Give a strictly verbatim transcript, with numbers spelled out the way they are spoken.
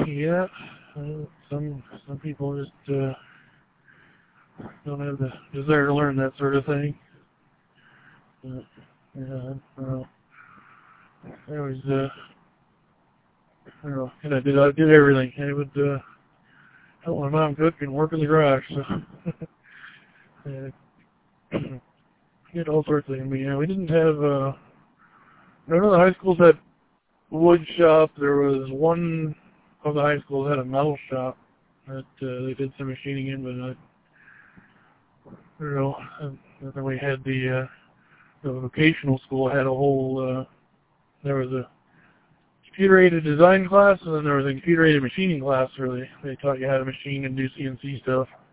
Yeah, uh, some some people just uh, don't have the desire to learn that sort of thing. But, yeah, I don't know. I was, uh, I don't know, and I did, I did everything. I would uh, help my mom cook and work in the garage. So, uh, did all sorts of things. But, yeah, we didn't have. Uh, none of the high schools had wood shop. There was one of the high schools had a metal shop that uh, they did some machining in, but I, I don't know. And then we had the uh, the vocational school had a whole. Uh, there was a computer-aided design class, and then there was a computer-aided machining class where they, they taught you how to machine and do C N C stuff.